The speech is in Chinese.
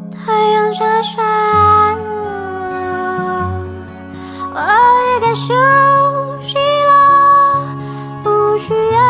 太阳下山了，我也该休息了，不需要